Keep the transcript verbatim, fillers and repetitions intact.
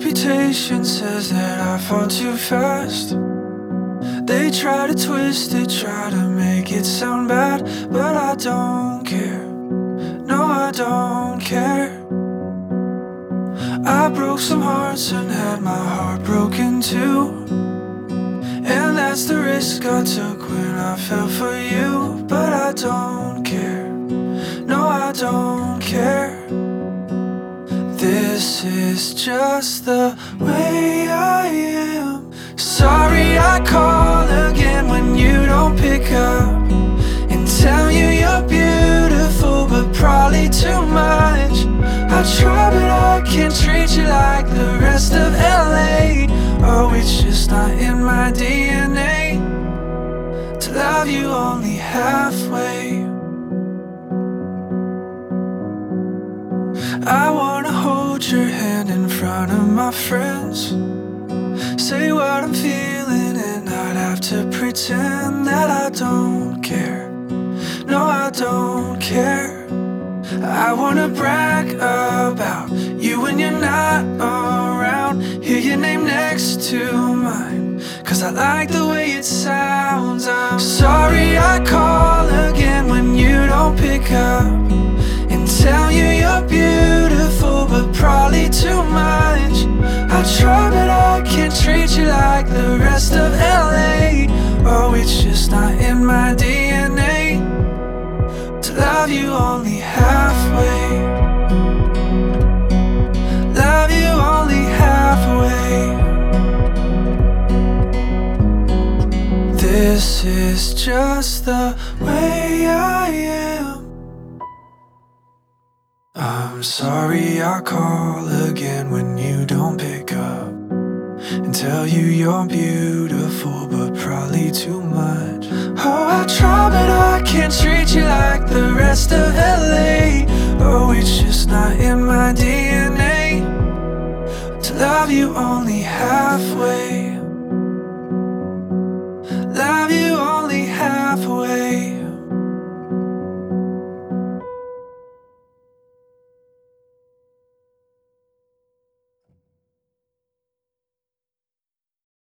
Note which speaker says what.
Speaker 1: reputation says that I fall too fast. They try to twist it, try to make it sound bad, but I don't care. No, I don't care. I broke some hearts and had my heart broken too, and that's the risk I took when I fell for you. But I don't care. No, I don't care. This is just the way I am. Sorry I call again when you don't pick up, and tell you you're beautiful but probably too much. I try but I can't treat you like the rest of L A. Oh, it's just not in my D N A to love you only halfway. I wanna hold your hand in front of my friends, say what I'm feeling and not have to pretend that I don't care. No, I don't care. I wanna brag about you when you're not around, hear your name next to mine, cause I like the way it sounds. I'm sorry I call again when you don't pick up, and tell you you're beautiful but probably too much. I try but I can't treat you like the rest of L A. Oh, it's just not in my D N A to love you only halfway. Love you only halfway. This is just the way I am. I'm sorry I call again when you don't pick up, and tell you you're beautiful but probably too much. Oh, I try but I can't treat you like the rest of L A. Oh, it's just not in my D N A to love you only halfway.